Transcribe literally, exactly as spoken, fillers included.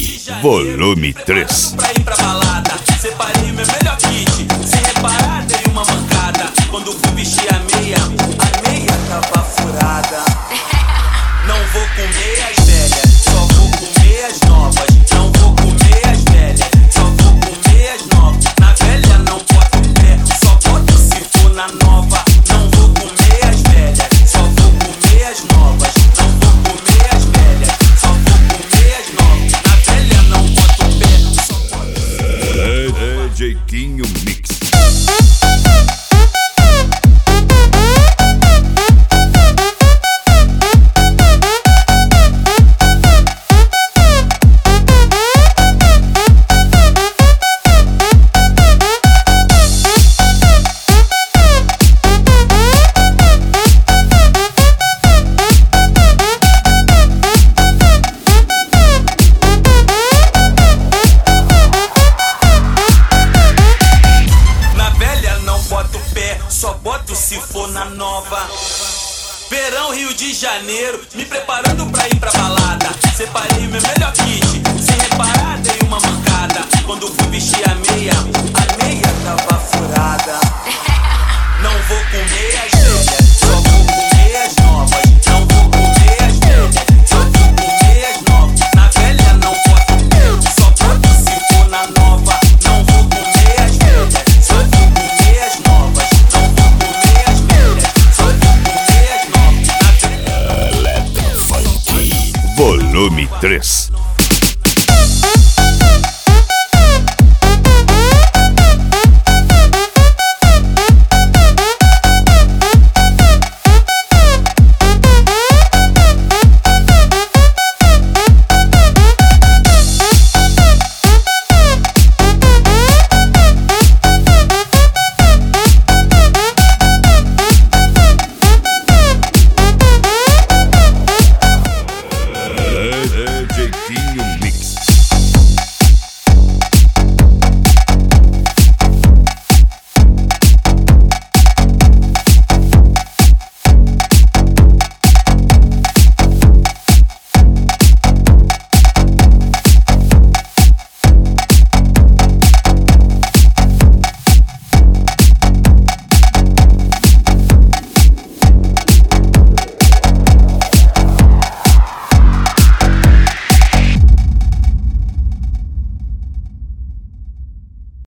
volume três. Pra ir pra balada, separei meu melhor kit. Sem reparar, dei uma mancada. Quando fui vestir a meia, a meia tava furada. Não vou comer as velhas, só vou comer as novas. Não vou comer as velhas, só vou comer as novas. Na velha não boto o pé, só boto se for na nova. Não vou comer as velhas, só vou comer as novas. Não vou comer as velhas, só vou comer as novas. Na velha não boto o pé, só boto. É, é Jeiquinho Mix. Só boto se for na nova. Verão, Rio de Janeiro, me preparando pra ir pra balada. Separei meu melhor kit.